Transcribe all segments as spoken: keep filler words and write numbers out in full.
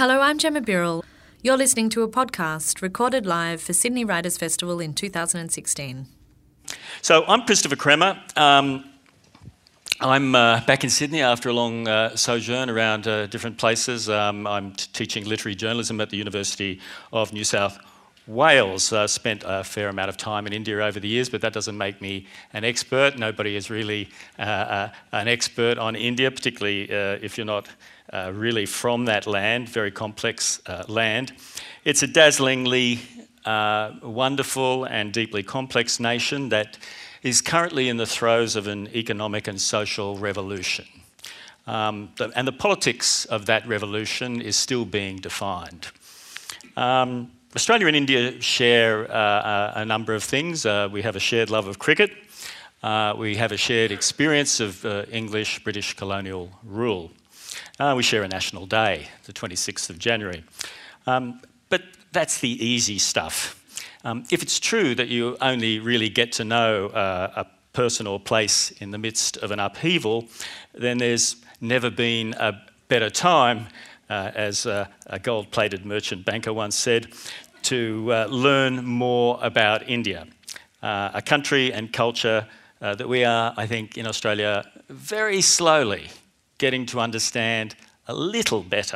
Hello, I'm Gemma Birrell. You're listening to a podcast recorded live for Sydney Writers' Festival in two thousand sixteen. So I'm Christopher Kremer. Um, I'm uh, back in Sydney after a long uh, sojourn around uh, different places. Um, I'm t- teaching literary journalism at the University of New South Wales. Uh, spent a fair amount of time in India over the years, but that doesn't make me an expert. Nobody is really uh, uh, an expert on India, particularly uh, if you're not uh, really from that land, very complex uh, land. It's a dazzlingly uh, wonderful and deeply complex nation that is currently in the throes of an economic and social revolution. Um, the, and the politics of that revolution is still being defined. Um, Australia and India share uh, a number of things. Uh, we have a shared love of cricket. Uh, we have a shared experience of uh, English British colonial rule. Uh, we share a national day, the twenty-sixth of January. Um, but that's the easy stuff. Um, if it's true that you only really get to know uh, a person or place in the midst of an upheaval, then there's never been a better time, uh, as uh, a gold-plated merchant banker once said, to uh, learn more about India, uh, a country and culture uh, that we are, I think, in Australia very slowly getting to understand a little better.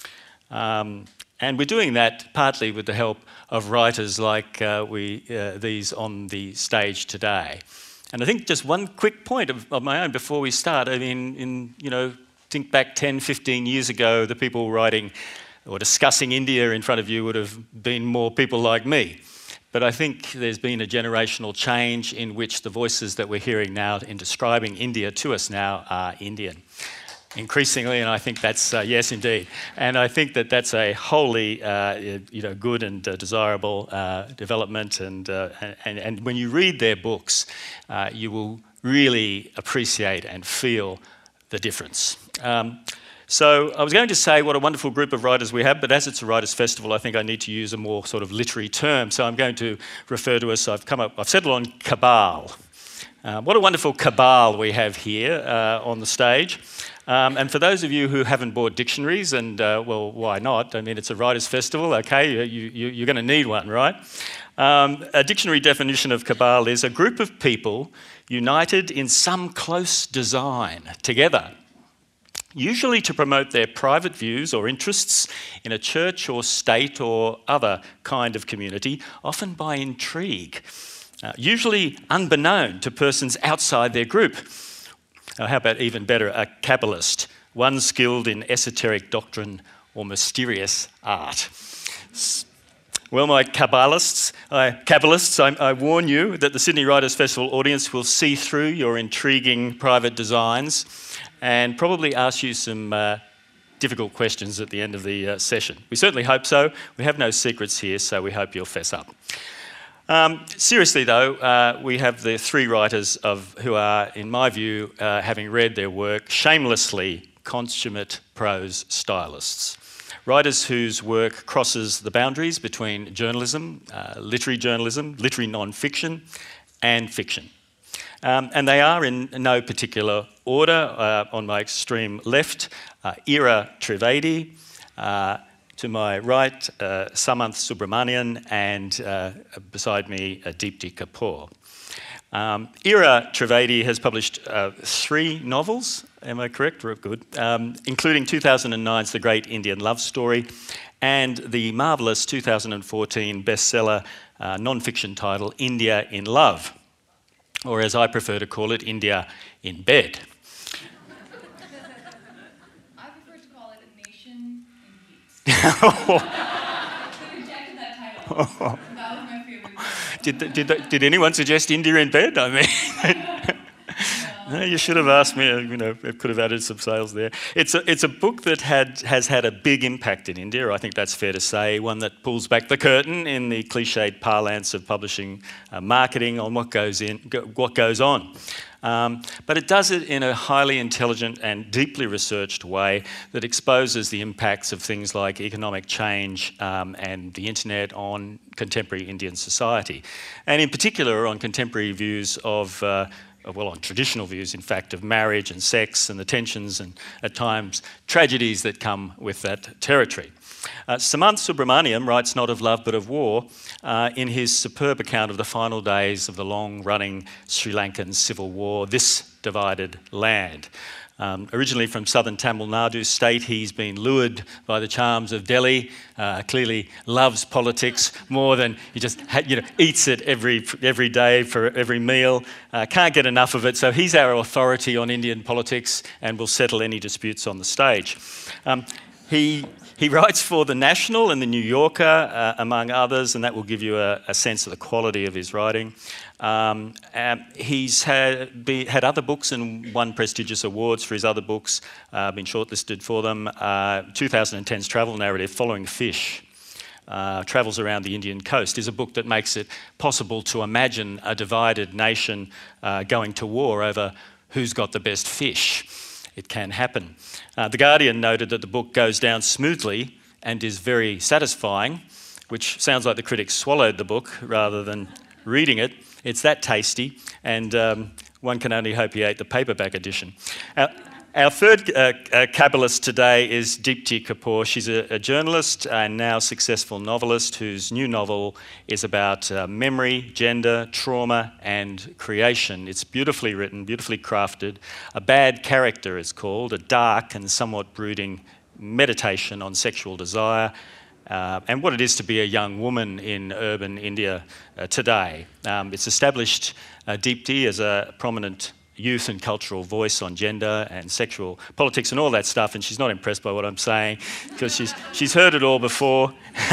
Um, and we're doing that partly with the help of writers like uh, we uh, these on the stage today. And I think just one quick point of, of my own before we start. I mean, in, you know, think back ten, fifteen years ago, the people writing or discussing India in front of you would have been more people like me. But I think there's been a generational change in which the voices that we're hearing now in describing India to us now are Indian. Increasingly, and I think that's, uh, yes indeed, and I think that that's a wholly uh, you know, good and uh, desirable uh, development, and, uh, and and when you read their books, uh, you will really appreciate and feel the difference. Um, so I was going to say what a wonderful group of writers we have, but as it's a writers' festival, I think I need to use a more sort of literary term, so I'm going to refer to us, I've come up, I've settled on cabal. Uh, what a wonderful cabal we have here uh, on the stage. Um, and for those of you who haven't bought dictionaries, and uh, well, why not? I mean, it's a writers' festival, okay? You, you, you're going to need one, right? Um, a dictionary definition of cabal is a group of people united in some close design together, usually to promote their private views or interests in a church or state or other kind of community, often by intrigue, uh, usually unbeknown to persons outside their group. Now, how about even better, a Kabbalist, one skilled in esoteric doctrine or mysterious art. Well, my Kabbalists, I, Kabbalists, I, I warn you that the Sydney Writers' Festival audience will see through your intriguing private designs and probably ask you some uh, difficult questions at the end of the uh, session. We certainly hope so. We have no secrets here, so we hope you'll fess up. Um, seriously though, uh, we have the three writers of who are, in my view, uh, having read their work, shamelessly consummate prose stylists. Writers whose work crosses the boundaries between journalism, uh, literary journalism, literary non-fiction, and fiction. Um, and they are in no particular order. Uh, on my extreme left, uh, Ira Trivedi. Uh, To my right, uh, Samanth Subramanian, and uh, beside me, uh, Deepti Kapoor. Um, Ira Trivedi has published uh, three novels, am I correct? Good. Um, including two thousand nine's The Great Indian Love Story and the marvellous two thousand fourteen bestseller uh, non-fiction title, India in Love, or as I prefer to call it, India in Bed. did, did, did anyone suggest India in Bed? I mean, no, you should have asked me. You know, it could have added some sales there. It's a, it's a book that had has had a big impact in India. I think that's fair to say. One that pulls back the curtain in the cliched parlance of publishing uh, marketing on what goes in, go, what goes on. Um, but it does it in a highly intelligent and deeply researched way that exposes the impacts of things like economic change um, and the internet on contemporary Indian society, and in particular on contemporary views of uh, well, on traditional views, in fact, of marriage and sex and the tensions and, at times, tragedies that come with that territory. Uh, Samanth Subramaniam writes not of love but of war uh, in his superb account of the final days of the long-running Sri Lankan civil war, This Divided Land. Um, originally from southern Tamil Nadu state, he's been lured by the charms of Delhi, uh, clearly loves politics more than he just ha- you know, eats it every, every day for every meal, uh, can't get enough of it, so he's our authority on Indian politics and will settle any disputes on the stage. Um, he... He writes for The National and The New Yorker, uh, among others, and that will give you a, a sense of the quality of his writing. Um, um, he's had, be, had other books and won prestigious awards for his other books, uh, been shortlisted for them. Uh, twenty ten's travel narrative, Following Fish, uh, travels around the Indian coast, is a book that makes it possible to imagine a divided nation uh, going to war over who's got the best fish. It can happen. Uh, the Guardian noted that the book goes down smoothly and is very satisfying, which sounds like the critics swallowed the book rather than reading it. It's that tasty, and um, one can only hope he ate the paperback edition. Uh, Our third uh, uh, Kabbalist today is Deepti Kapoor. She's a, a journalist and now successful novelist whose new novel is about uh, memory, gender, trauma and creation. It's beautifully written, beautifully crafted. A Bad Character is called, a dark and somewhat brooding meditation on sexual desire uh, and what it is to be a young woman in urban India uh, today. Um, it's established uh, Deepti as a prominent youth and cultural voice on gender and sexual politics and all that stuff, and she's not impressed by what I'm saying because she's she's heard it all before.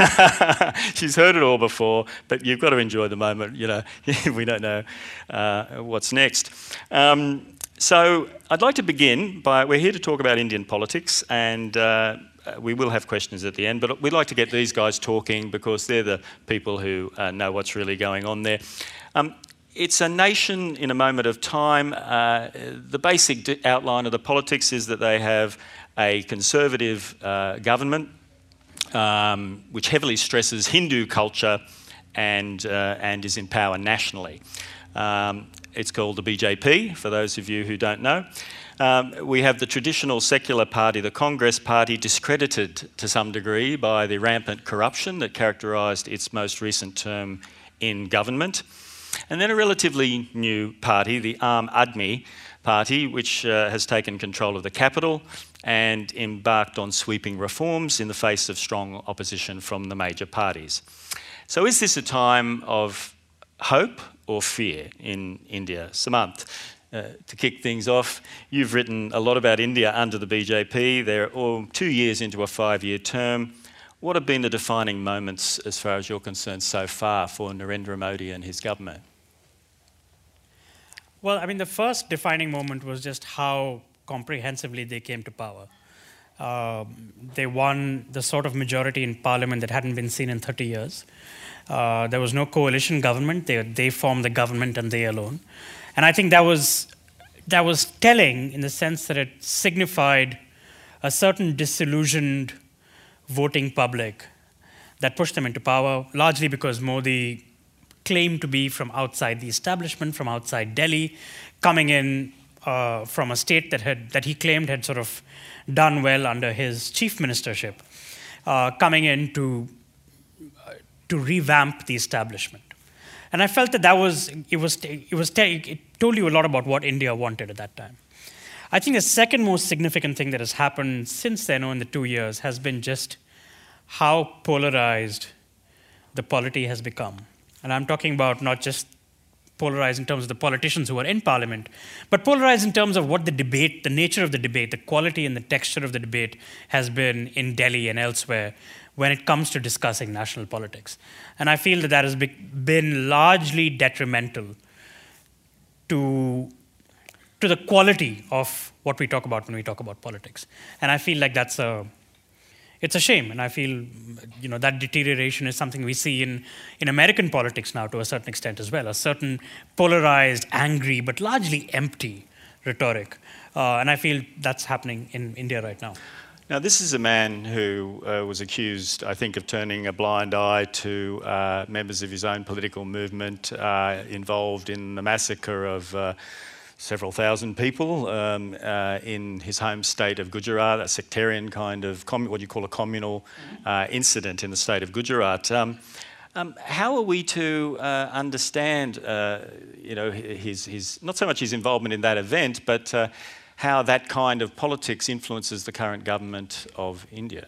She's heard it all before, but you've got to enjoy the moment. You know, we don't know uh, what's next. Um, so I'd like to begin by, we're here to talk about Indian politics, and uh, we will have questions at the end, but we'd like to get these guys talking because they're the people who uh, know what's really going on there. Um, It's a nation in a moment of time. Uh, the basic d- outline of the politics is that they have a conservative uh, government um, which heavily stresses Hindu culture and, uh, and is in power nationally. Um, it's called the B J P, for those of you who don't know. Um, we have the traditional secular party, the Congress Party, discredited to some degree by the rampant corruption that characterised its most recent term in government. And then a relatively new party, the Aam Aadmi Party, which uh, has taken control of the capital and embarked on sweeping reforms in the face of strong opposition from the major parties. So is this a time of hope or fear in India? Samanth, uh, to kick things off, you've written a lot about India under the B J P. They're all two years into a five-year term. What have been the defining moments, as far as you're concerned, so far for Narendra Modi and his government? Well, I mean, the first defining moment was just how comprehensively they came to power. Uh, they won the sort of majority in parliament that hadn't been seen in thirty years. Uh, there was no coalition government. They, they formed the government and they alone. And I think that was, that was telling in the sense that it signified a certain disillusioned voting public that pushed them into power, largely because Modi claimed to be from outside the establishment, from outside Delhi, coming in uh, from a state that had that he claimed had sort of done well under his chief ministership, uh, coming in to uh, to revamp the establishment. And I felt that that was it was it was it told you a lot about what India wanted at that time. I think the second most significant thing that has happened since then, or in the two years, has been just how polarized the polity has become. And I'm talking about not just polarized in terms of the politicians who are in parliament, but polarized in terms of what the debate, the nature of the debate, the quality and the texture of the debate has been in Delhi and elsewhere when it comes to discussing national politics. And I feel that that has been largely detrimental to, to the quality of what we talk about when we talk about politics. And I feel like that's a It's a shame, and I feel, you know, that deterioration is something we see in, in American politics now to a certain extent as well, a certain polarized, angry, but largely empty rhetoric. Uh, and I feel that's happening in India right now. Now, this is a man who uh, was accused, I think, of turning a blind eye to uh, members of his own political movement, uh, involved in the massacre of uh, several thousand people um, uh, in his home state of Gujarat, a sectarian kind of, commun- what you call a communal uh, incident in the state of Gujarat. Um, um, how are we to uh, understand, uh, you know, his, his, not so much his involvement in that event, but uh, how that kind of politics influences the current government of India?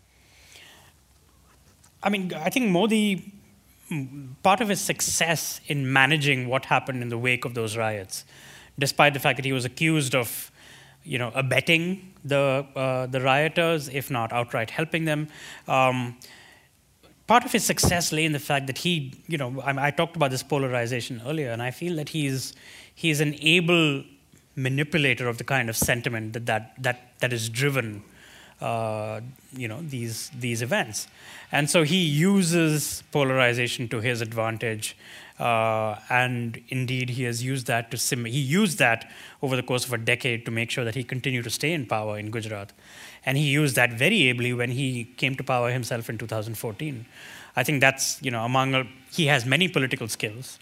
I mean, I think Modi, part of his success in managing what happened in the wake of those riots, despite the fact that he was accused of, you know, abetting the uh, the rioters, if not outright helping them, um, part of his success lay in the fact that he, you know, I, I talked about this polarization earlier, and I feel that he's he's an able manipulator of the kind of sentiment that that that, that is driven, uh, you know, these these events. And so he uses polarization to his advantage, uh, and indeed he has used that to sim- he used that over the course of a decade to make sure that he continued to stay in power in Gujarat, and he used that very ably when he came to power himself in two thousand fourteen. I think that's, you know, among a, he has many political skills,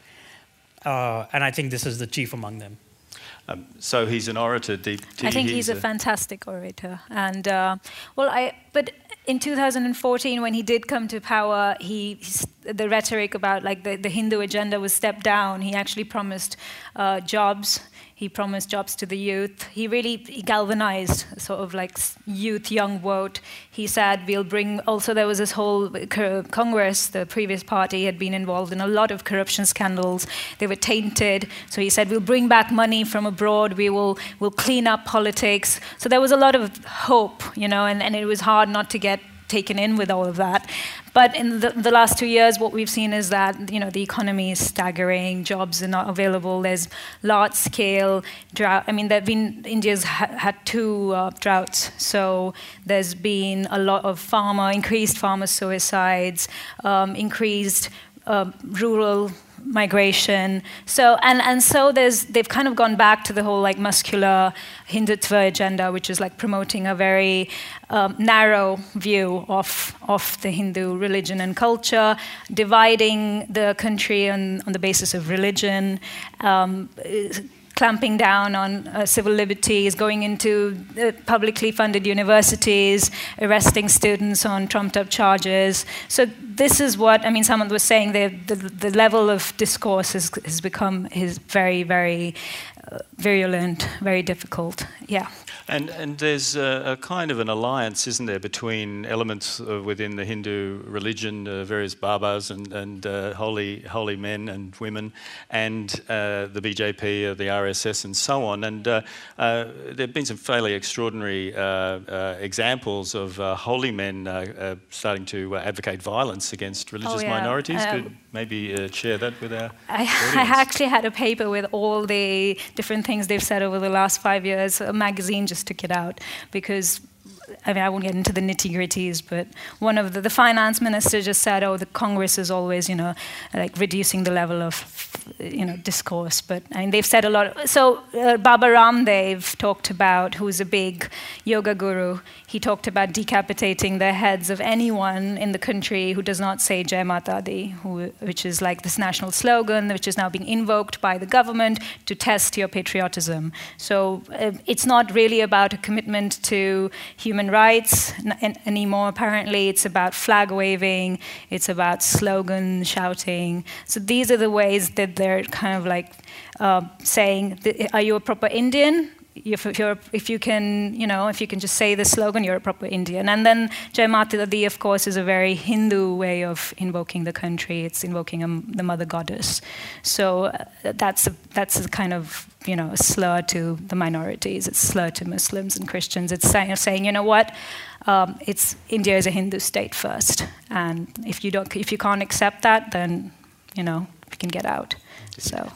uh, and I think this is the chief among them. Um, so he's an orator. Do, do I think he's, he's a, a fantastic orator, and uh, well, I but. In two thousand fourteen, when he did come to power, he, the rhetoric about like the, the Hindu agenda was stepped down. He actually promised uh, jobs. He promised jobs to the youth. He really he galvanized sort of like youth, young vote. He said, we'll bring, also there was this whole Congress, the previous party had been involved in a lot of corruption scandals. They were tainted. So he said, we'll bring back money from abroad. We will we'll clean up politics. So there was a lot of hope, you know, and, and it was hard not to get taken in with all of that. But in the, the last two years, what we've seen is that, you know, the economy is staggering, jobs are not available, there's large-scale drought. I mean, there have been, India's ha- had two uh, droughts, so there's been a lot of farmer, increased farmer suicides, um, increased uh, rural migration. So and and so there's they've kind of gone back to the whole like muscular Hindutva agenda, which is like promoting a very um, narrow view of of the Hindu religion and culture, dividing the country on, on the basis of religion, um, clamping down on uh, civil liberties, going into uh, publicly funded universities, arresting students on trumped-up charges. So this is what, I mean, someone was saying the, the, the level of discourse has, has become is very, very uh, virulent, very difficult. Yeah. And and there's a, a kind of an alliance, isn't there, between elements uh, within the Hindu religion, uh, various Babas and, and uh, holy holy men and women, and uh, the B J P, uh, the R S S, and so on. And uh, uh, there have been some fairly extraordinary uh, uh, examples of uh, holy men uh, uh, starting to uh, advocate violence against religious oh, yeah. minorities. Um, Could maybe uh, share that with our I, audience. I actually had a paper with all the different things they've said over the last five years. A magazine just took it out because, I mean, I won't get into the nitty-gritties, but one of the, the finance minister just said, oh, the Congress is always, you know, like reducing the level of, you know, discourse. But, I mean, they've said a lot. Of, so uh, Baba Ramdev talked about, who's a big yoga guru, he talked about decapitating the heads of anyone in the country who does not say Jai Mata Di, who, which is like this national slogan, which is now being invoked by the government to test your patriotism. So uh, it's not really about a commitment to human rights n- anymore. Apparently, it's about flag waving, it's about slogan shouting. So these are the ways that they're kind of like uh, saying, are you a proper Indian? If, if, you're, if you can, you know, if you can just say the slogan, you're a proper Indian. And then Jai Mata Di, of course, is a very Hindu way of invoking the country. It's invoking a, the mother goddess. So uh, that's a, that's a kind of, you know, a slur to the minorities. It's a slur to Muslims and Christians. It's saying, saying you know what, um, it's India is a Hindu state first, and if you don't, if you can't accept that, then, you know, you can get out. So.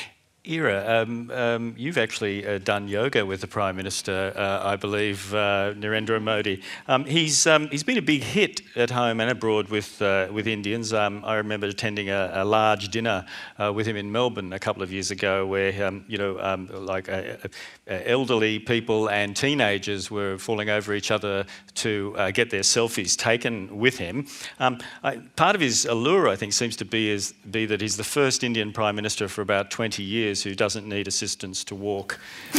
Ira, um, um, you've actually uh, done yoga with the Prime Minister, uh, I believe, uh, Narendra Modi. Um, he's um, he's been a big hit at home and abroad with uh, with Indians. Um, I remember attending a, a large dinner uh, with him in Melbourne a couple of years ago, where um, you know, um, like uh, uh, elderly people and teenagers were falling over each other to uh, get their selfies taken with him. Um, I, part of his allure, I think, seems to be is be that he's the first Indian Prime Minister for about twenty years says, who doesn't need assistance to walk.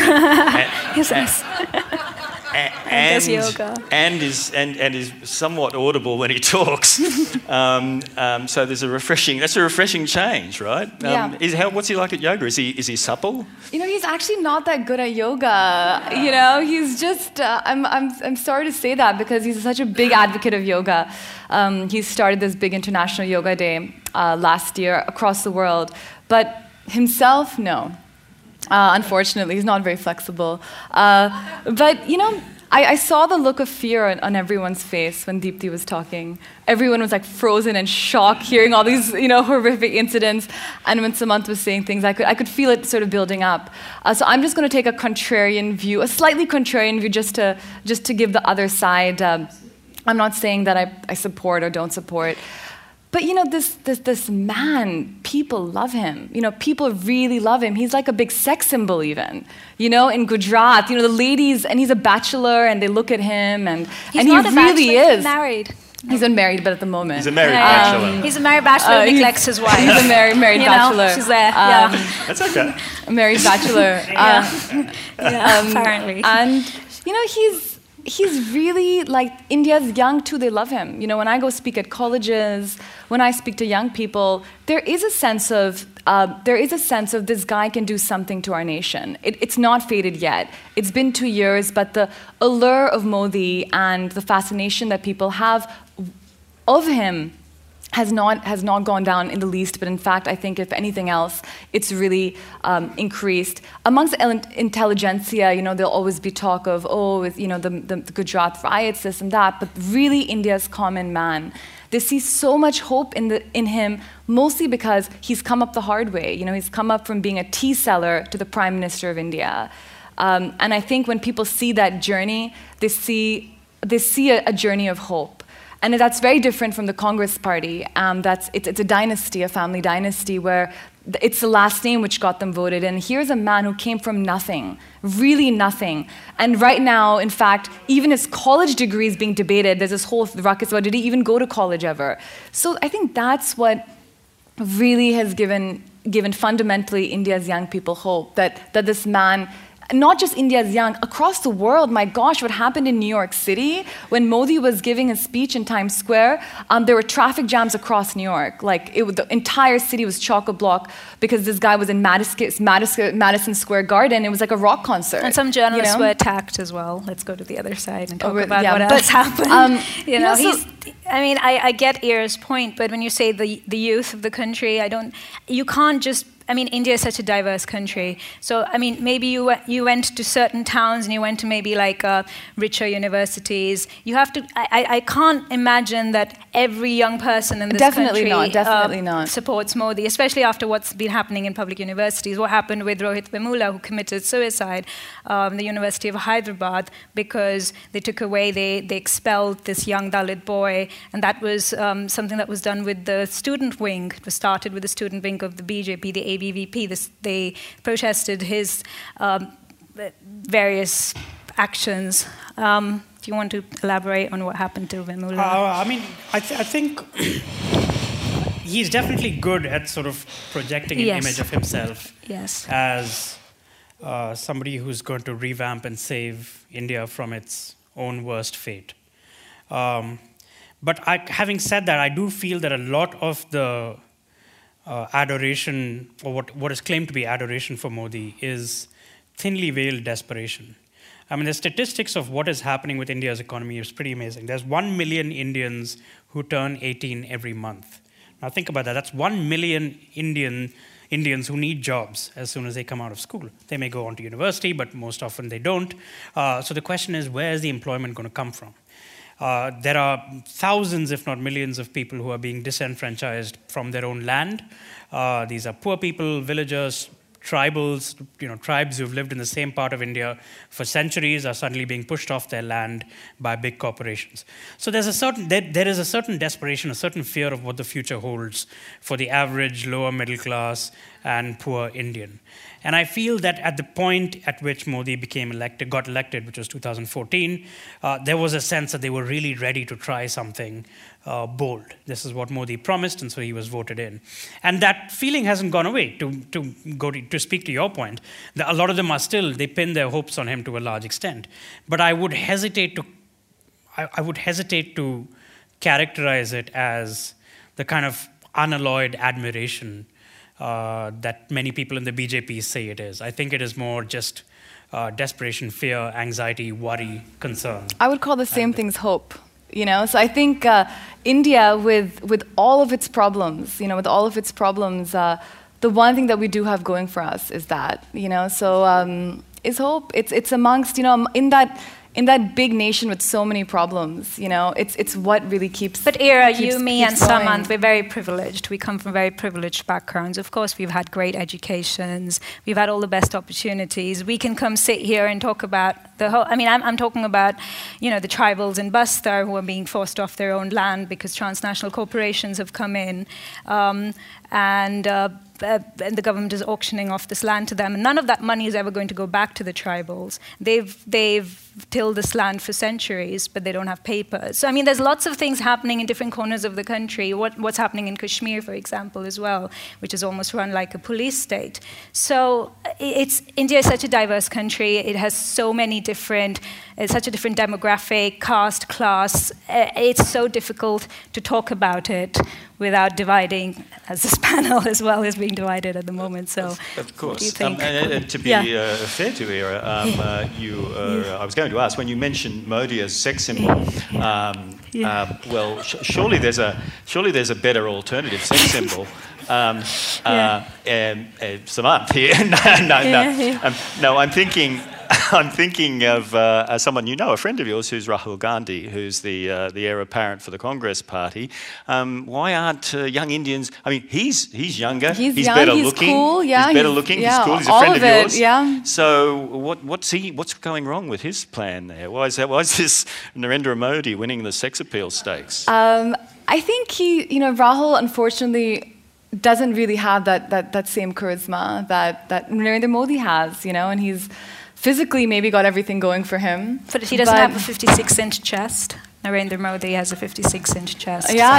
Yes, yes. And, And does yoga. and is and, and is somewhat audible when he talks. um, um, so there's a refreshing. That's a refreshing change, right? Um, Yeah. Is how, what's he like at yoga? Is he is he supple? You know, he's actually not that good at yoga. You know, he's just, uh, I'm, I'm, I'm sorry to say that because he's such a big advocate of yoga. Um, he started this big international yoga day uh, last year across the world. But himself, no. Uh, unfortunately, he's not very flexible. Uh, but, you know, I, I saw the look of fear on, on everyone's face when Deepti was talking. Everyone was like frozen in shock, hearing all these, you know, horrific incidents. And when Samant was saying things, I could, I could feel it sort of building up. Uh, so I'm just going to take a contrarian view, a slightly contrarian view, just to just to give the other side. Um, I'm not saying that I, I support or don't support. But you know, this, this this man, people love him. You know, people really love him. He's like a big sex symbol even. You know, in Gujarat, you know, the ladies, and he's a bachelor, and they look at him, and He's and not he a really bachelor, is. He's married. He's unmarried, but at the moment. He's a married Yeah. bachelor. He's a married bachelor Uh, who he's- neglects his wife. He's a married married You know, bachelor. she's there, Um, yeah. That's okay. A married bachelor. Yeah. Uh, Yeah, um, apparently. And you know, he's he's really like India's young too. They love him. You know, when I go speak at colleges, when I speak to young people, there is a sense of uh, there is a sense of this guy can do something to our nation. It, it's not faded yet. It's been two years, but the allure of Modi and the fascination that people have of him has not has not gone down in the least, but in fact, I think if anything else, it's really um, increased. Amongst the el- intelligentsia, you know, there'll always be talk of, oh, it's, you know, the, the, the Gujarat riots, this and that, but really India's common man. They see so much hope in, the, in him, mostly because he's come up the hard way. You know, he's come up from being a tea seller to the Prime Minister of India. Um, and I think when people see that journey, they see, they see a, a journey of hope. And that's very different from the Congress Party. Um, that's, it's, it's a dynasty, a family dynasty, where it's the last name which got them voted. And here's a man who came from nothing, really nothing. And right now, in fact, even his college degree is being debated. There's this whole ruckus about, did he even go to college ever? So I think that's what really has given, given fundamentally India's young people hope, that, that this man, not just India's young, across the world, my gosh, what happened in New York City when Modi was giving a speech in Times Square, um, there were traffic jams across New York. Like, it, the entire city was chock-a-block because this guy was in Madison, Madison, Madison Square Garden. It was like a rock concert. And some journalists you know? were attacked as well. Let's go to the other side and talk Oh, about yeah, what but- else happened. um, you you know, know, so- he's. I mean, I, I get Ira's point, but when you say the the youth of the country, I don't. You can't just. I mean, India is such a diverse country. So, I mean, maybe you went, you went to certain towns and you went to maybe like uh, richer universities. You have to. I, I I can't imagine that every young person in this Definitely country not, definitely uh, not. supports Modi, especially after what's been happening in public universities. What happened with Rohit Vemula, who committed suicide, um, the University of Hyderabad, because they took away, they, they expelled this young Dalit boy, and that was um, something that was done with the student wing. It was started with the student wing of the B J P, the A B V P. This, they protested his um, various actions. Um, do you want to elaborate on what happened to Vemula? Uh, I mean, I, th- I think he's definitely good at sort of projecting an Yes. image of himself Yes. as uh, somebody who's going to revamp and save India from its own worst fate. Um, but I, having said that, I do feel that a lot of the uh, adoration, or what, what is claimed to be adoration for Modi, is thinly veiled desperation. I mean, the statistics of what is happening with India's economy is pretty amazing. There's one million Indians who turn eighteen every month. Now think about that. That's one million Indian Indians who need jobs as soon as they come out of school. They may go on to university, but most often they don't. Uh, so the question is, where is the employment going to come from? Uh, there are thousands, if not millions, of people who are being disenfranchised from their own land. Uh, these are poor people, villagers, tribals, you know, tribes who've lived in the same part of India for centuries are suddenly being pushed off their land by big corporations. So there's a certain, there, there is a certain desperation, a certain fear of what the future holds for the average lower middle class and poor Indian. And I feel that at the point at which Modi became elected, got elected, which was two thousand fourteen, uh, there was a sense that they were really ready to try something uh, bold. This is what Modi promised, and so he was voted in. And that feeling hasn't gone away. To to go to, to speak to your point, the, a lot of them are still, they pin their hopes on him to a large extent. But I would hesitate to, I, I would hesitate to characterize it as the kind of unalloyed admiration Uh, that many people in the B J P say it is. I think it is more just uh, desperation, fear, anxiety, worry, concern. I would call the same things hope. You know, so I think uh, India, with with all of its problems, you know, with all of its problems, uh, the one thing that we do have going for us is that, you know, so um, is hope. It's it's amongst, you know, in that. In that big nation with so many problems, you know, it's it's what really keeps. But Ira, keeps, you, me, keeps and going. Samant, we're very privileged. We come from very privileged backgrounds. Of course, we've had great educations. We've had all the best opportunities. We can come sit here and talk about the whole. I mean, I'm, I'm talking about, you know, the tribals in Bastar who are being forced off their own land because transnational corporations have come in, um, and. Uh, Uh, and the government is auctioning off this land to them, and none of that money is ever going to go back to the tribals. They've they've tilled this land for centuries, but they don't have papers. So I mean, there's lots of things happening in different corners of the country. What, what's happening in Kashmir, for example, as well, which is almost run like a police state. So it's India is such a diverse country. It has so many different, it's such a different demographic, caste, class. It's so difficult to talk about it without dividing, as this panel as well is being divided at the moment. So, of course. What do you think? Um, and, and to be yeah. uh, fair to Ira, um, uh, you, uh, I was going to ask, when you mentioned Modi as sex symbol, um, Yeah. uh, well, sh- surely there's a surely there's a better alternative sex symbol. Um, Yeah. uh, um, uh, Samant here. no, no, no. Yeah, yeah. Um, no, I'm thinking. I'm thinking of uh, someone you know, a friend of yours, who's Rahul Gandhi, who's the uh, the heir apparent for the Congress Party. Um, why aren't uh, young Indians? I mean, he's he's younger. He's, he's young, better he's looking. cool, yeah, he's better he's- looking. yeah, he's cool. He's a all friend of of, it, yours. yeah. So what what's he? What's going wrong with his plan there? Why is that? Why is this Narendra Modi winning the sex appeal stakes? Um, I think he, you know, Rahul, unfortunately, doesn't really have that that that same charisma that that Narendra Modi has, you know, and he's physically maybe got everything going for him. But he doesn't but have a fifty-six inch chest. Narendra Modi has a fifty-six inch chest. Yeah, so.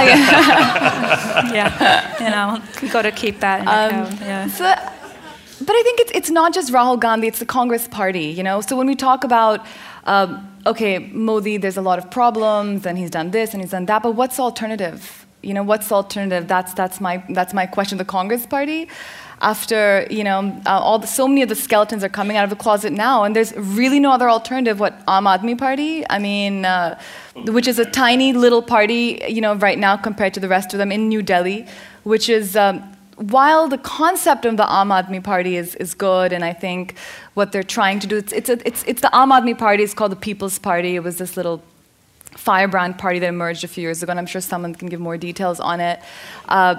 yeah. yeah, you know, we got to keep that in Um, account. Yeah. So, but I think it's it's not just Rahul Gandhi; it's the Congress Party. You know, so when we talk about um, okay, Modi, there's a lot of problems, and he's done this and he's done that. But what's the alternative? You know, what's the alternative? That's that's my that's my question. The Congress Party, after you know, uh, all the, so many of the skeletons are coming out of the closet now, and there's really no other alternative. What Aam Aadmi Party? I mean, uh, which is a tiny little party, you know, right now compared to the rest of them in New Delhi, which is. Um, While the concept of the Aam Aadmi Party is, is good, and I think what they're trying to do, it's, it's, a, it's, it's the Aam Aadmi Party, it's called the People's Party. It was this little firebrand party that emerged a few years ago, and I'm sure someone can give more details on it. Uh,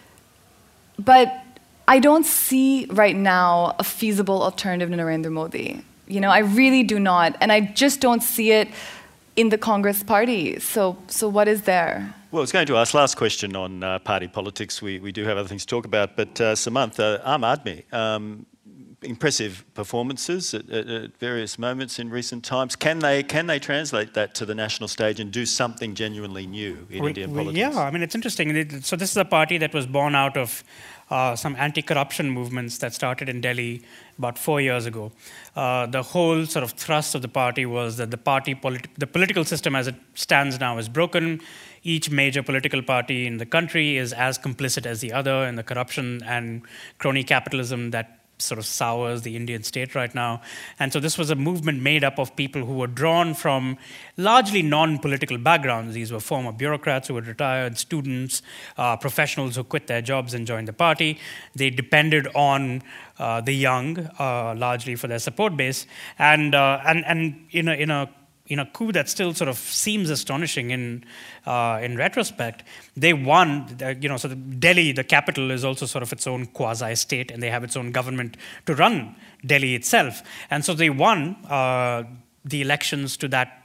but I don't see right now a feasible alternative to Narendra Modi. You know, I really do not, and I just don't see it in the Congress Party. So, so what is there? Well, I was going to ask last question on uh, party politics. We we do have other things to talk about, but uh, Samantha, Aam Aadmi, um, impressive performances at, at, at various moments in recent times. Can they can they translate that to the national stage and do something genuinely new in We- Indian we- politics? Yeah, I mean, it's interesting. It- So this is a party that was born out of uh, some anti-corruption movements that started in Delhi about four years ago. Uh, the whole sort of thrust of the party was that the party, politi- the political system as it stands now is broken. Each major political party in the country is as complicit as the other in the corruption and crony capitalism that sort of sours the Indian state right now. And so this was a movement made up of people who were drawn from largely non-political backgrounds. These were former bureaucrats who had retired, students, uh, professionals who quit their jobs and joined the party. They depended on uh, the young, uh, largely for their support base. And uh, and and in a in a in a coup that still sort of seems astonishing in uh, in retrospect, they won. You know, so the Delhi, the capital, is also sort of its own quasi-state, and they have its own government to run Delhi itself. And so they won uh, the elections to that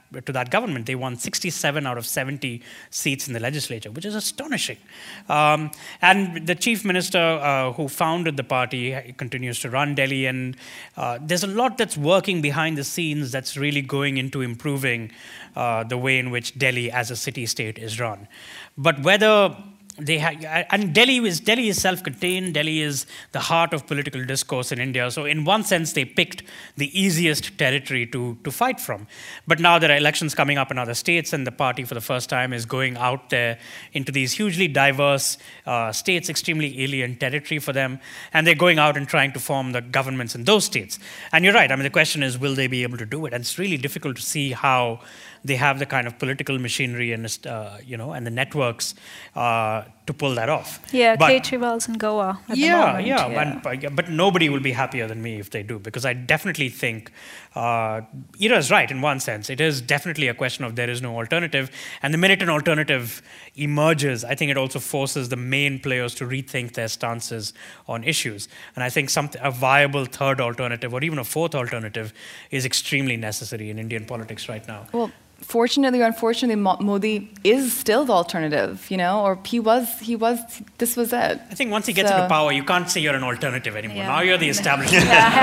to that government. They won sixty-seven out of seventy seats in the legislature, which is astonishing. Um, and the chief minister uh, who founded the party continues to run Delhi, and uh, there's a lot that's working behind the scenes that's really going into improving uh, the way in which Delhi as a city-state is run. But whether They ha- and Delhi is Delhi is self-contained. Delhi is the heart of political discourse in India. So in one sense, they picked the easiest territory to, to fight from. But now there are elections coming up in other states, and the party for the first time is going out there into these hugely diverse uh, states, extremely alien territory for them, and they're going out and trying to form the governments in those states. And you're right. I mean, the question is, will they be able to do it? And it's really difficult to see how they have the kind of political machinery and uh, you know and the networks uh, to pull that off. Yeah, but, Kejriwal's in Goa at yeah, the moment. Yeah, yeah. And, but nobody will be happier than me if they do, because I definitely think uh, Ira's right in one sense. It is definitely a question of there is no alternative, and the minute an alternative emerges, I think it also forces the main players to rethink their stances on issues. And I think some, a viable third alternative or even a fourth alternative is extremely necessary in Indian politics right now. Well, fortunately or unfortunately, Modi is still the alternative, you know, or he was, he was, this was it. I think once he gets so. into power, you can't say you're an alternative anymore. Yeah. Now you're the establishment.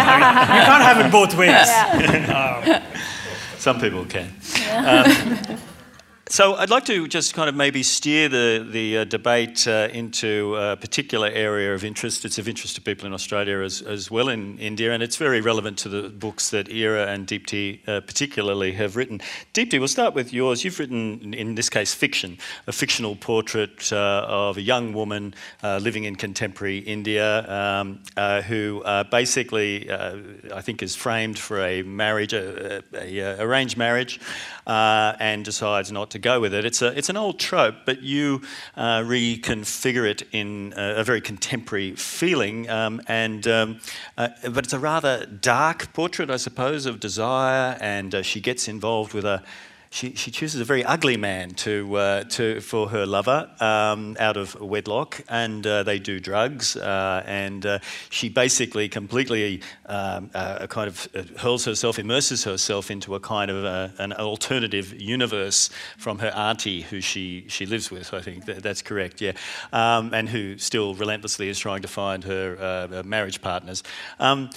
I mean, you can't have it both ways. Yeah. um, Some people can. Yeah. Um, So I'd like to just kind of maybe steer the, the uh, debate uh, into a particular area of interest. It's of interest to people in Australia as, as well in India, and it's very relevant to the books that Ira and Deepti uh, particularly have written. Deepti, we'll start with yours. You've written, in this case, fiction, a fictional portrait uh, of a young woman uh, living in contemporary India um, uh, who uh, basically, uh, I think, is framed for a marriage, a, a, a arranged marriage, uh, and decides not to to go with it. It's a it's an old trope, but you uh, reconfigure it in a, a very contemporary feeling, um, and um, uh, but it's a rather dark portrait, I suppose, of desire, and uh, she gets involved with a. She, she chooses a very ugly man to uh, to for her lover um, out of wedlock, and uh, they do drugs, uh, and uh, she basically completely um, uh, kind of hurls herself, immerses herself into a kind of a, an alternative universe from her auntie, who she, she lives with. I think that, that's correct, yeah, um, and who still relentlessly is trying to find her uh, marriage partners. Um,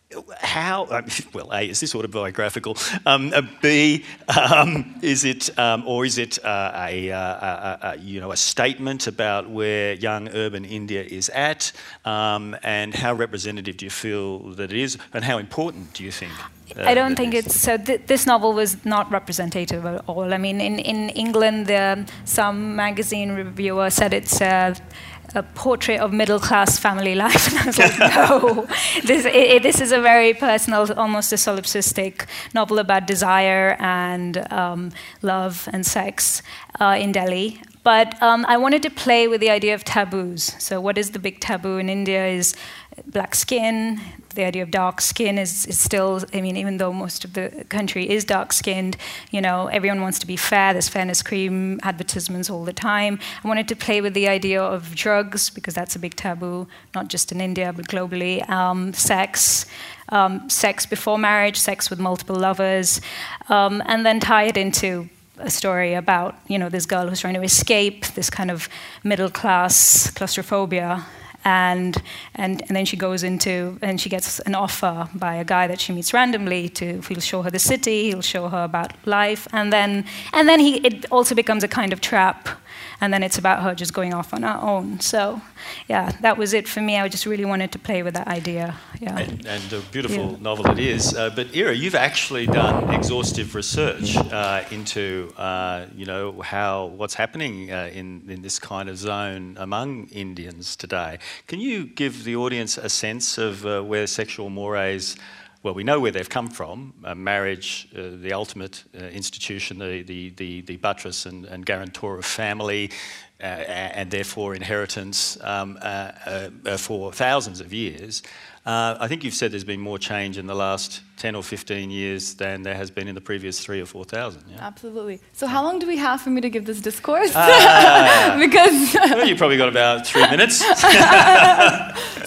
How, well, A, is this autobiographical? Um, B, um, is it, um, or is it uh, a, a, a, you know, a statement about where young urban India is at, um, and how representative do you feel that it is, and how important do you think? Uh, I don't think it's, so th- this novel was not representative at all. I mean, in, in England, the, some magazine reviewer said it's uh, a portrait of middle-class family life, and I was like, no, this, it, it, this is a very personal, almost a solipsistic novel about desire and um, love and sex uh, in Delhi. But um, I wanted to play with the idea of taboos. So what is the big taboo in India is black skin. The idea of dark skin is, is still, I mean, even though most of the country is dark-skinned, you know, everyone wants to be fair. There's fairness cream advertisements all the time. I wanted to play with the idea of drugs, because that's a big taboo, not just in India, but globally. Um, sex, um, sex before marriage, sex with multiple lovers, um, and then tie it into a story about, you know, this girl who's trying to escape this kind of middle-class claustrophobia. And, and and then she goes into, and she gets an offer by a guy that she meets randomly to, he'll show her the city, he'll show her about life, and then and then he it also becomes a kind of trap, and then it's about her just going off on her own. So, yeah, that was it for me. I just really wanted to play with that idea. Yeah. And, and a beautiful yeah. novel it is. Uh, but Ira, you've actually done exhaustive research uh, into, uh, you know, how what's happening uh, in in this kind of zone among Indians today. Can you give the audience a sense of uh, where sexual mores? Well, we know where they've come from. Uh, marriage, uh, the ultimate uh, institution, the the the, the buttress and, and guarantor of family, uh, and therefore inheritance um, uh, uh, for thousands of years. Uh, I think you've said there's been more change in the last ten or fifteen years than there has been in the previous three or four thousand. Yeah? Absolutely. So how long do we have for me to give this discourse? Uh, because well, you've probably got about three minutes. So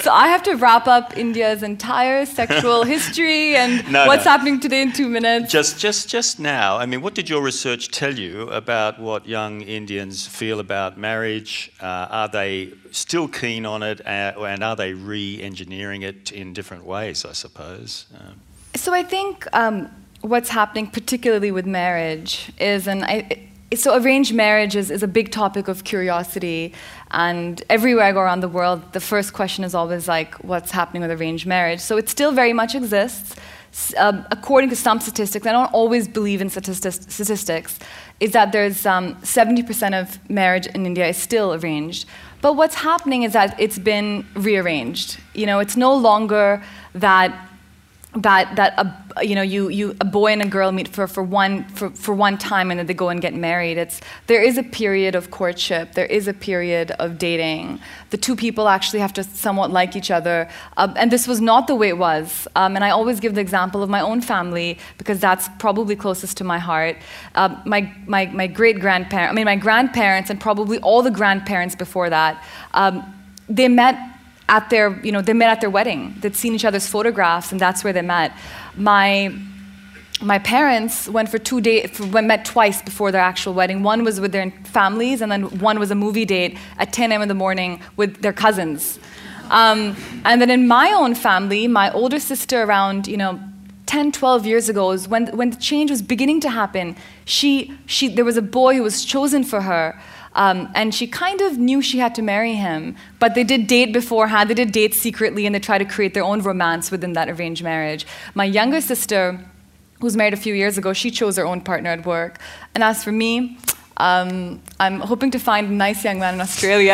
So I have to wrap up India's entire sexual history and no, what's no. happening today in two minutes. Just, just, just now. I mean, what did your research tell you about what young Indians feel about marriage? Uh, are they still keen on it, uh, and are they re-engineering it in different ways? I suppose. Um, so I think um, what's happening, particularly with marriage, is an I, so arranged marriage is, is a big topic of curiosity, and everywhere I go around the world, the first question is always like, what's happening with arranged marriage? So it still very much exists. Um, according to some statistics, I don't always believe in statistics, statistics is that there's um, seventy percent of marriage in India is still arranged. But what's happening is that it's been rearranged. You know, it's no longer that that that a, you know you, you a boy and a girl meet for, for one for, for one time and then they go and get married. It's there is a period of courtship. There is a period of dating. The two people actually have to somewhat like each other. Uh, and this was not the way it was. Um, and I always give the example of my own family because that's probably closest to my heart. Uh, my my my great grandparents, I mean my grandparents, and probably all the grandparents before that, um, they met. At their, you know, they met at their wedding. They'd seen each other's photographs, and that's where they met. My, my parents went for two dates, met twice before their actual wedding. One was with their families, and then one was a movie date at ten a.m. in the morning with their cousins. Um, and then in my own family, my older sister, around, you know, ten, twelve years ago, was when when the change was beginning to happen. She, she, there was a boy who was chosen for her. Um, and she kind of knew she had to marry him, but they did date beforehand. They did date secretly, and they tried to create their own romance within that arranged marriage. My younger sister, who's married a few years ago, she chose her own partner at work. And as for me, um, I'm hoping to find a nice young man in Australia.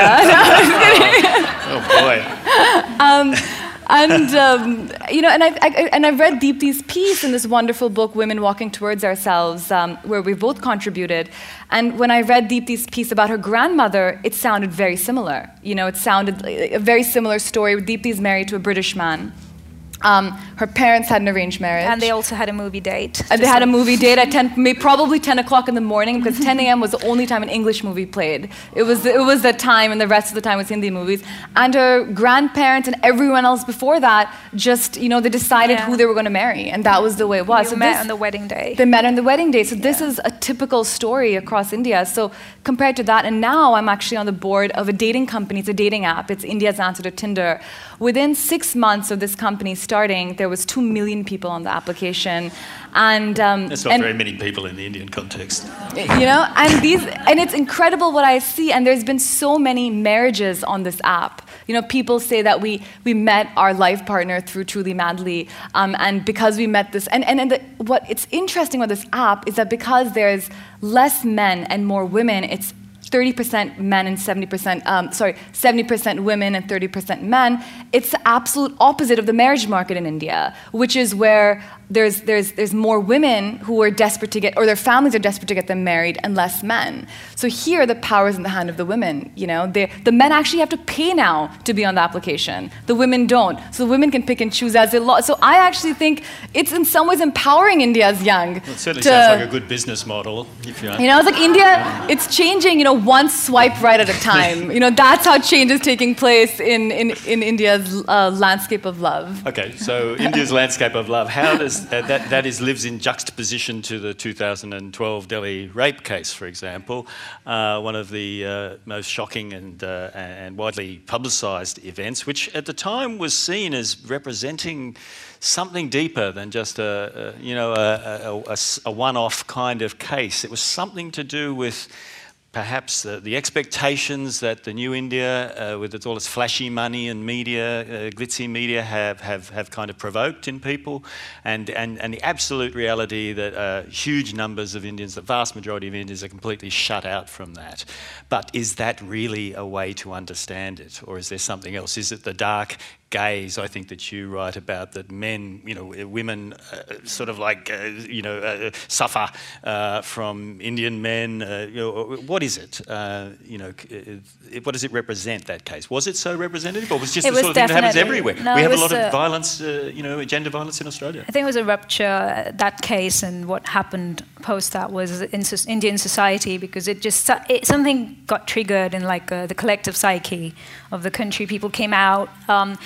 oh boy. Um, and um, you know, and I, I and I've read Deepti's piece in this wonderful book, Women Walking Towards Ourselves, um, where we both contributed. And when I read Deepti's piece about her grandmother, it sounded very similar. You know, it sounded like a very similar story. Deepti's married to a British man. Um, her parents had an arranged marriage. And they also had a movie date. And they had a movie date at ten, maybe probably ten o'clock in the morning, because ten a.m. was the only time an English movie played. It was it was the time, and the rest of the time was Hindi movies. And her grandparents and everyone else before that just, you know, they decided yeah. who they were going to marry, and that was the way it was. You so met this, on the wedding day. They met on the wedding day. So yeah. this is a typical story across India. So compared to that, and now I'm actually on the board of a dating company. It's a dating app. It's India's answer to Tinder. Within six months of this company starting, there was two million people on the application, and um, that's not and, very many people in the Indian context. You know, and these, and it's incredible what I see. And there's been so many marriages on this app. You know, people say that we we met our life partner through Truly Madly, um, and because we met this, and and, and the, what it's interesting with this app is that because there's less men and more women, it's thirty percent men and seventy percent, um, sorry, seventy percent women and thirty percent men. It's the absolute opposite of the marriage market in India, which is where there's there's there's more women who are desperate to get, or their families are desperate to get them married, and less men. So here, the power is in the hand of the women. You know, they, the men actually have to pay now to be on the application. The women don't. So the women can pick and choose as they lo- So I actually think it's in some ways empowering India's young. Well, it certainly to, sounds like a good business model. If you, you know, it's like India. It's changing. You know, one swipe right at a time. You know, that's how change is taking place in in, in India's uh, landscape of love. Okay, so India's landscape of love. How does uh, that that is lives in juxtaposition to the two thousand twelve Delhi rape case, for example, uh, one of the uh, most shocking and uh, and widely publicised events, which at the time was seen as representing something deeper than just a, a you know a, a, a, a one-off kind of case. It was something to do with perhaps uh, the expectations that the new India, uh, with its, all its flashy money and media, uh, glitzy media, have, have, have kind of provoked in people, and, and, and the absolute reality that uh, huge numbers of Indians, the vast majority of Indians, are completely shut out from that. But is that really a way to understand it, or is there something else? Is it the dark gaze, I think, that you write about, that men, you know, women uh, sort of like, uh, you know, uh, suffer uh, from Indian men? Uh, you know, what is it? Uh, you know, it, what does it represent, that case? Was it so representative, or was it just it the was sort of thing that happens everywhere? No, we have a was, lot of uh, violence, uh, you know, gender violence in Australia. I think it was a rupture, that case, and what happened post that was in Indian society, because it just, it, something got triggered in like uh, the collective psyche of the country. People came out. Um,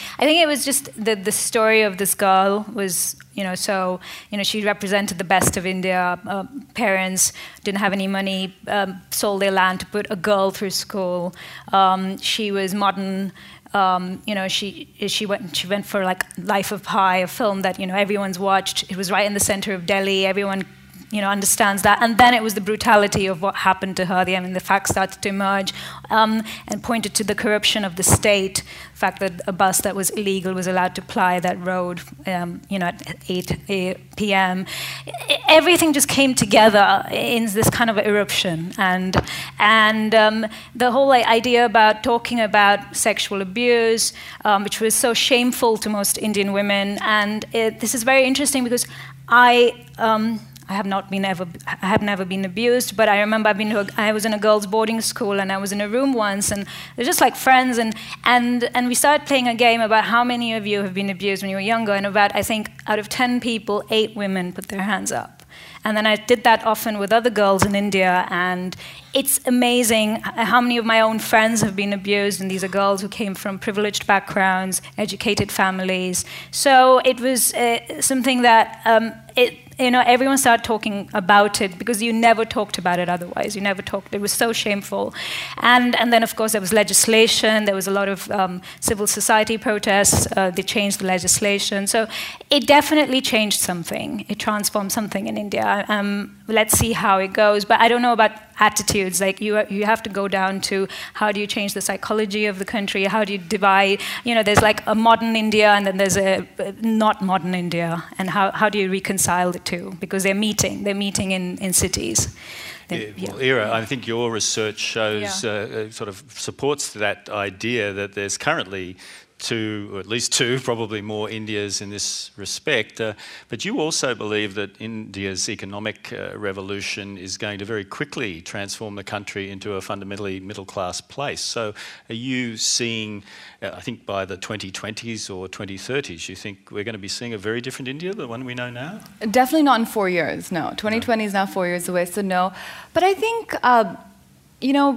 I think it was just the, the story of this girl was, you know, so, you know, she represented the best of India. Uh, parents didn't have any money, um, sold their land to put a girl through school. Um, she was modern. Um, you know, she she went she went for like Life of Pi, a film that, you know, everyone's watched. It was right in the center of Delhi. Everyone, you know, understands that. And then it was the brutality of what happened to her. I mean, the facts started to emerge um, and pointed to the corruption of the state. The fact that a bus that was illegal was allowed to ply that road, um, you know, at eight p m Everything just came together in this kind of eruption. And and um, the whole idea about talking about sexual abuse, um, which was so shameful to most Indian women. And it, this is very interesting because I... Um, I have not been ever, I have never been abused, but I remember I've been to a, I was in a girls' boarding school and I was in a room once and they're just like friends and, and, and we started playing a game about how many of you have been abused when you were younger, and about, I think, out of ten people, eight women put their hands up. And then I did that often with other girls in India, and it's amazing how many of my own friends have been abused, and these are girls who came from privileged backgrounds, educated families. So it was uh, something that, um, it, you know, everyone started talking about it because you never talked about it otherwise. You never talked. It was so shameful. And and then, of course, there was legislation. There was a lot of um, civil society protests. Uh, they changed the legislation. So it definitely changed something. It transformed something in India. Um, let's see how it goes. But I don't know about attitudes. Like you, you have to go down to how do you change the psychology of the country? How do you divide? You know, there's like a modern India and then there's a not modern India. And how, how do you reconcile the two? Because they're meeting. They're meeting in, in cities. Yeah, well, Ira, I think your research shows, yeah. uh, sort of supports that idea that there's currently two, or at least two, probably more Indias in this respect. Uh, but you also believe that India's economic uh, revolution is going to very quickly transform the country into a fundamentally middle-class place. So are you seeing, uh, I think by the twenty twenties or twenty thirties, you think we're going to be seeing a very different India, the one we know now? Definitely not in four years, no. twenty twenty no. is now four years away, so no. But I think, uh, you know,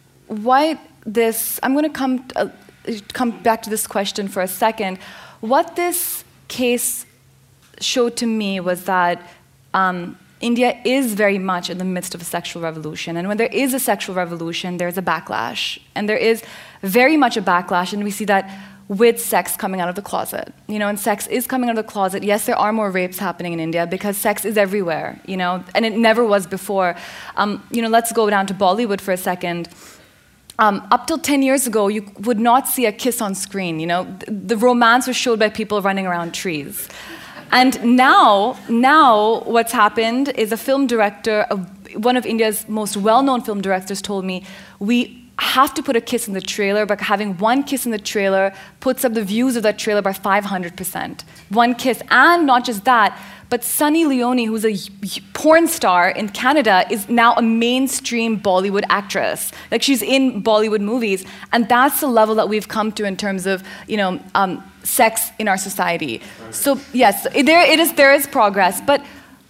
why this, I'm going to come... Uh, come back to this question for a second. What this case showed to me was that um, India is very much in the midst of a sexual revolution. And when there is a sexual revolution, there's a backlash. And there is very much a backlash, and we see that with sex coming out of the closet. You know, and sex is coming out of the closet. Yes, there are more rapes happening in India because sex is everywhere, you know, and it never was before. Um, you know, let's go down to Bollywood for a second. Um, up till ten years ago, you would not see a kiss on screen, you know. The, the romance was showed by people running around trees. And now, now what's happened is a film director, a, one of India's most well-known film directors told me, we have to put a kiss in the trailer, but having one kiss in the trailer puts up the views of that trailer by five hundred percent. One kiss, and not just that, but Sunny Leone, who's a porn star in Canada, is now a mainstream Bollywood actress. Like, she's in Bollywood movies, and that's the level that we've come to in terms of, you know, um, sex in our society. So yes, there it is. There is progress, but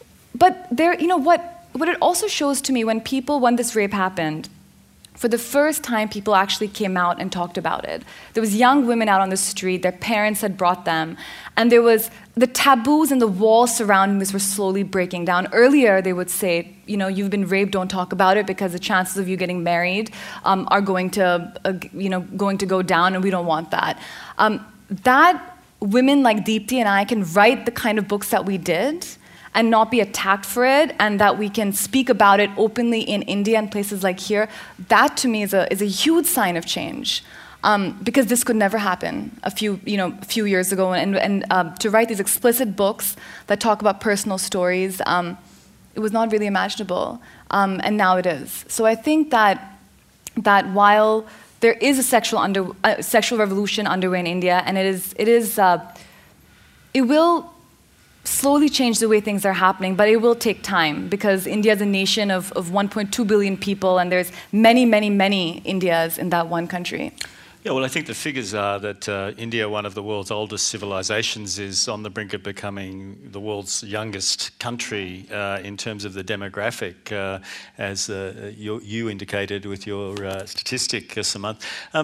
but there, you know, what what it also shows to me when people, when this rape happened, for the first time, people actually came out and talked about it. There was young women out on the street, their parents had brought them, and there was, the taboos and the walls surrounding this were slowly breaking down. Earlier, they would say, you know, you've been raped, don't talk about it, because the chances of you getting married um, are going to, uh, you know, going to go down, and we don't want that. Um, that, women like Deepti and I can write the kind of books that we did, and not be attacked for it, and that we can speak about it openly in India and places like here, that to me is a, is a huge sign of change. Um, because this could never happen a few, you know, a few years ago, and, and uh, to write these explicit books that talk about personal stories, um, it was not really imaginable, um, and now it is. So I think that, that while there is a sexual, under, uh, sexual revolution underway in India, and it is, it is, uh, it will slowly change the way things are happening, but it will take time because India is a nation of, of one point two billion people, and there's many, many, many Indias in that one country. Yeah, well, I think the figures are that uh, India, one of the world's oldest civilizations, is on the brink of becoming the world's youngest country uh, in terms of the demographic, uh, as uh, you, you indicated with your uh, statistic, uh, Samant. Um,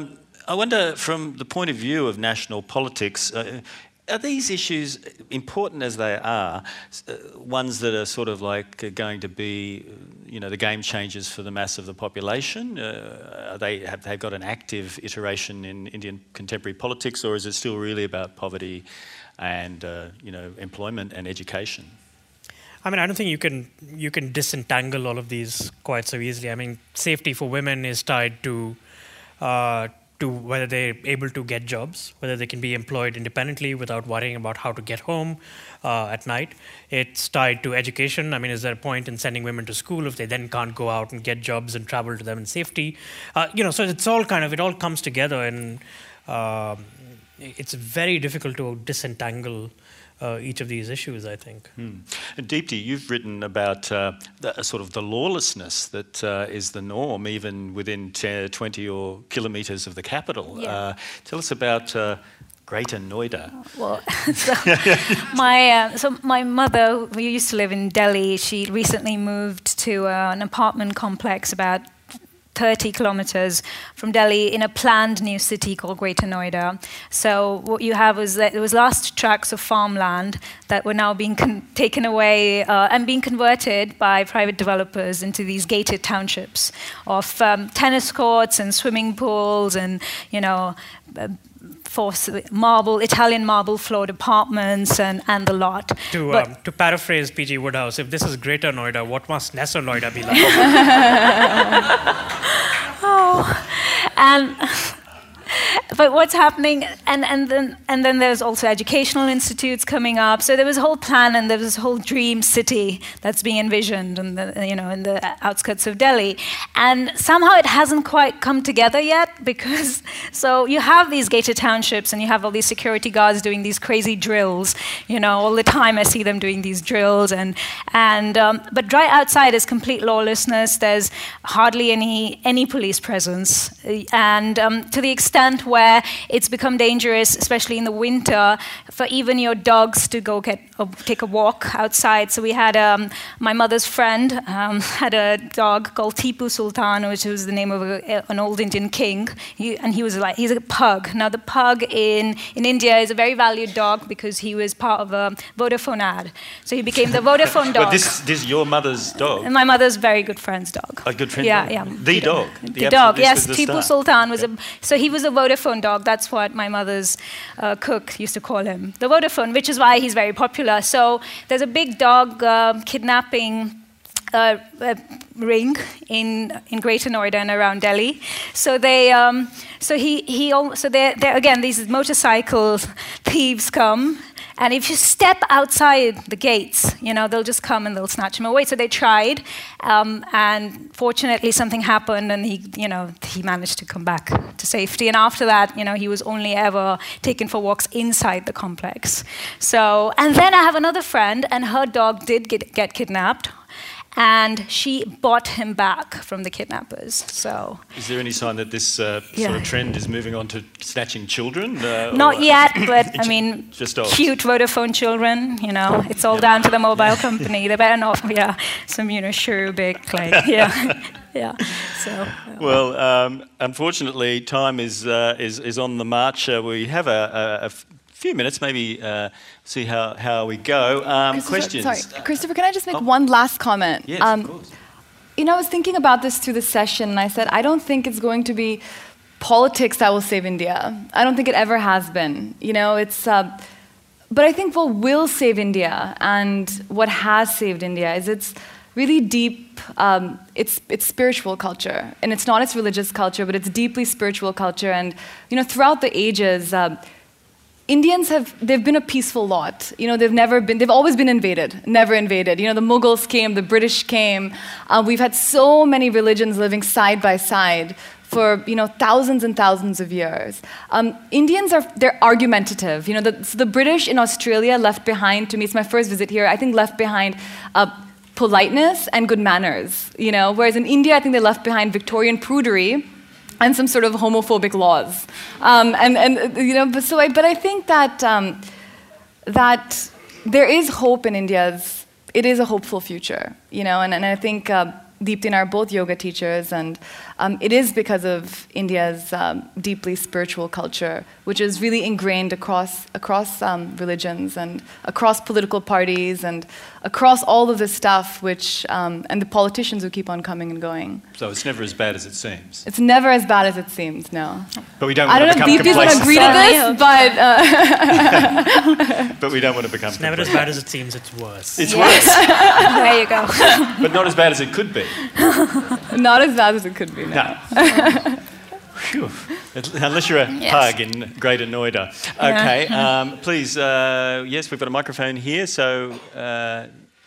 I wonder, from the point of view of national politics, uh, are these issues, important as they are, uh, ones that are sort of like uh, going to be, you know, the game changers for the mass of the population? Uh, are they have they got an active iteration in Indian contemporary politics, or is it still really about poverty and uh, you know, employment and education? I mean, I don't think you can you can disentangle all of these quite so easily. I mean, safety for women is tied to uh, to whether they're able to get jobs, whether they can be employed independently without worrying about how to get home uh, at night. It's tied to education. I mean, is there a point in sending women to school if they then can't go out and get jobs and travel to them in safety? Uh, you know, so it's all kind of, it all comes together, and uh, it's very difficult to disentangle Uh, each of these issues, I think. Hmm. And Deepti, you've written about uh, the, sort of the lawlessness that uh, is the norm, even within ten, twenty or kilometres of the capital. Yeah. Uh, tell us about uh, Greater Noida. Well, so my uh, so my mother, who used to live in Delhi, she recently moved to uh, an apartment complex about thirty kilometers from Delhi in a planned new city called Greater Noida. So what you have is that there was last tracts of farmland that were now being con- taken away uh, and being converted by private developers into these gated townships of um, tennis courts and swimming pools and, you know, uh, for marble, Italian marble floored apartments and, and the lot. To, but, um, to paraphrase P G Woodhouse, if this is Greater Noida, what must Lesser Noida be like? oh, and but what's happening, and, and then and then there's also educational institutes coming up. So there was a whole plan, and there was a whole dream city that's being envisioned, in the, you know, in the outskirts of Delhi. And somehow it hasn't quite come together yet, because so you have these gated townships, and you have all these security guards doing these crazy drills. You know, all the time I see them doing these drills, and and um, but right outside is complete lawlessness. There's hardly any any police presence, and um, to the extent where it's become dangerous, especially in the winter, for even your dogs to go get uh, take a walk outside. So we had um, my mother's friend um, had a dog called Tipu Sultan, which was the name of a, an old Indian king, he, and he was like he's a pug. Now the pug in in India is a very valued dog because he was part of a Vodafone ad, so he became the Vodafone dog. But this this is your mother's dog. And my mother's very good friend's dog. A good friend. Yeah, dog. yeah. The dog. The, the dog. Yes, the Tipu star. Sultan was okay. a. So he was a Vodafone dog. That's what my mother's uh, cook used to call him, the Vodafone, which is why he's very popular. So there's a big dog uh, kidnapping uh, uh, ring in in Greater Noida and around Delhi. So they, um, so he he, al- so they again these motorcycle thieves come. And if you step outside the gates, you know, they'll just come and they'll snatch him away. So they tried, um, and fortunately something happened, and he, you know, he managed to come back to safety. And after that, you know, he was only ever taken for walks inside the complex. So, and then I have another friend, and her dog did get, get kidnapped. And she bought him back from the kidnappers. So, is there any sign that this uh, yeah. sort of trend is moving on to snatching children? Uh, Not or, yet, but I mean, just dogs. Cute Vodafone children. You know, it's all yeah. down to the mobile company. They better not, yeah, some you know cherubic like yeah, yeah. So. Well, um, unfortunately, time is uh, is is on the march. Uh, we have a. a, a few minutes, maybe uh, see how, how we go. Um, questions? Sorry, Christopher, can I just make oh. one last comment? Yes, um, of course. You know, I was thinking about this through the session, and I said, I don't think it's going to be politics that will save India. I don't think it ever has been. You know, it's... Uh, but I think what will save India, and what has saved India, is its really deep, um, it's, it's spiritual culture. And it's not its religious culture, but it's deeply spiritual culture. And, you know, throughout the ages... Uh, Indians have, they've been a peaceful lot. You know, they've never been, they've always been invaded, never invaded. You know, the Mughals came, the British came. Uh, we've had so many religions living side by side for, you know, thousands and thousands of years. Um, Indians are, they're argumentative. You know, the, so the British in Australia left behind, to me, it's my first visit here, I think left behind uh, politeness and good manners, you know, whereas in India, I think they left behind Victorian prudery and some sort of homophobic laws, um, and and you know, but so I, but I think that um, that there is hope in India's. It is a hopeful future, you know, and, and I think uh, Deepti and I are both yoga teachers, and um, it is because of India's um, deeply spiritual culture, which is really ingrained across across um, religions and across political parties and across all of this stuff, which um, and the politicians who keep on coming and going. So it's never as bad as it seems. It's never as bad as it seems. No. But we don't. I Want don't to know if Deepti's going to agree to this, but. Uh, but we don't want to become. It's never as bad as it seems. It's worse. It's Yes. worse. There you go. But not as bad as it could be. Not as bad as it could be. No. No. Phew. Unless you're a Yes. pug in Greater Noida. Okay, um, please, uh, yes, we've got a microphone here, so... Uh,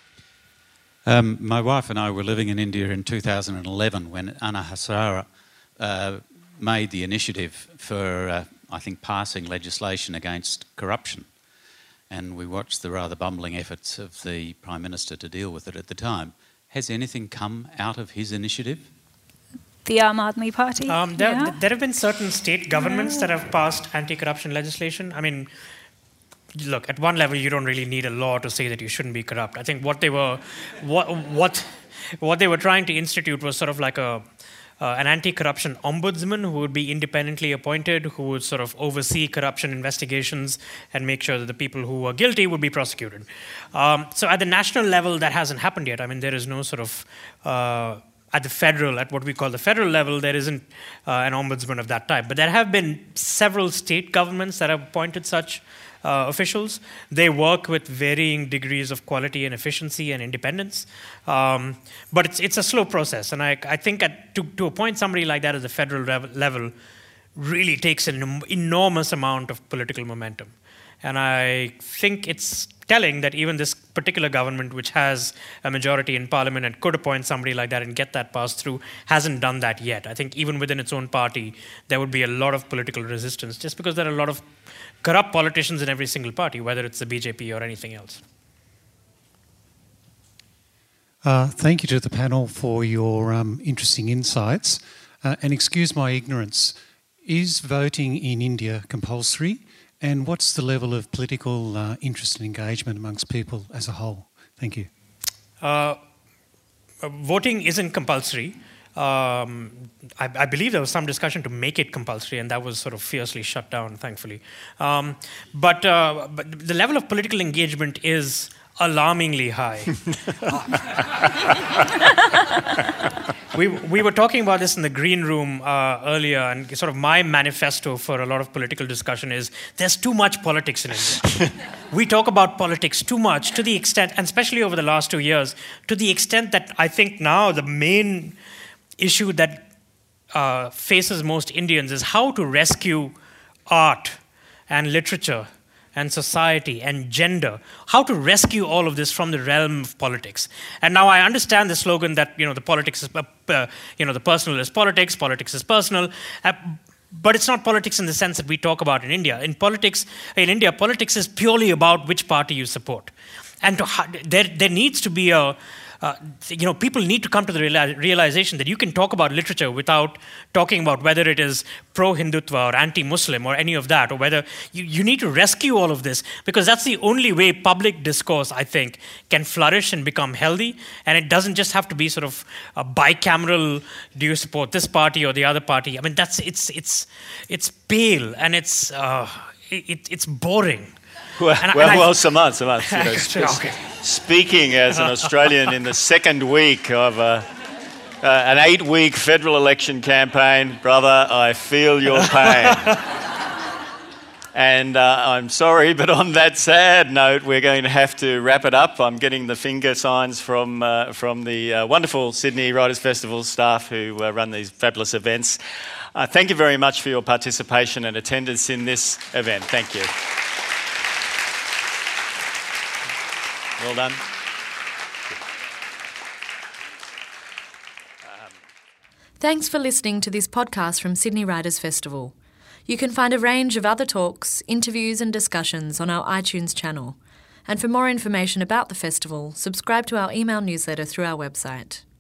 Um, my wife and I were living in India in two thousand eleven when Anna Hazare uh, made the initiative for, uh, I think, passing legislation against corruption. And we watched the rather bumbling efforts of the Prime Minister to deal with it at the time. Has anything come out of his initiative? The Aam Aadmi Party. Um, there, yeah. there have been certain state governments that have passed anti-corruption legislation. I mean, look, at one level, you don't really need a law to say that you shouldn't be corrupt. I think what they were, what what, what they were trying to institute was sort of like a uh, an anti-corruption ombudsman who would be independently appointed, who would sort of oversee corruption investigations and make sure that the people who were guilty would be prosecuted. Um, so at the national level, that hasn't happened yet. I mean, there is no sort of uh, at the federal, at what we call the federal level, there isn't uh, an ombudsman of that type. But there have been several state governments that have appointed such uh, officials. They work with varying degrees of quality and efficiency and independence. Um, but it's it's a slow process. And I, I think at, to, to appoint somebody like that at the federal rev- level really takes an em- enormous amount of political momentum. And I think it's telling that even this particular government, which has a majority in parliament and could appoint somebody like that and get that passed through, hasn't done that yet. I think even within its own party, there would be a lot of political resistance, just because there are a lot of corrupt politicians in every single party, whether it's the B J P or anything else. Uh, thank you to the panel for your um, interesting insights. Uh, and excuse my ignorance, is voting in India compulsory? And what's the level of political uh, interest and engagement amongst people as a whole? Thank you. Uh, uh, voting isn't compulsory. Um, I, I believe there was some discussion to make it compulsory, and that was sort of fiercely shut down, thankfully. Um, but, uh, but the level of political engagement is alarmingly high. we we were talking about this in the green room uh, earlier, and sort of my manifesto for a lot of political discussion is there's too much politics in India. We talk about politics too much, to the extent, and especially over the last two years, to the extent that I think now the main issue that uh, faces most Indians is how to rescue art and literature and society and gender, how to rescue all of this from the realm of politics. And now I understand the slogan that, you know, the politics is, uh, uh, you know, the personal is politics, politics is personal, uh, but it's not politics in the sense that we talk about in India. In politics, in India, politics is purely about which party you support. And to, there, there needs to be a, Uh, you know, people need to come to the reali- realization that you can talk about literature without talking about whether it is pro-Hindutva or anti-Muslim or any of that, or whether you, you need to rescue all of this, because that's the only way public discourse, I think, can flourish and become healthy. And it doesn't just have to be sort of a bicameral, do you support this party or the other party? I mean, that's it's it's it's pale and it's uh, it, it's boring. Well, And I- well, and I- well, Samanth, Samanth, you know, Sure, sp- okay. speaking as an Australian in the second week of uh, uh, an eight-week federal election campaign, brother, I feel your pain. And uh, I'm sorry, but on that sad note, we're going to have to wrap it up. I'm getting the finger signs from uh, from the uh, wonderful Sydney Writers' Festival staff who uh, run these fabulous events. Uh, thank you very much for your participation and attendance in this event. Thank you. Well done. Thanks for listening to this podcast from Sydney Writers' Festival. You can find a range of other talks, interviews and discussions on our iTunes channel. And for more information about the festival, subscribe to our email newsletter through our website.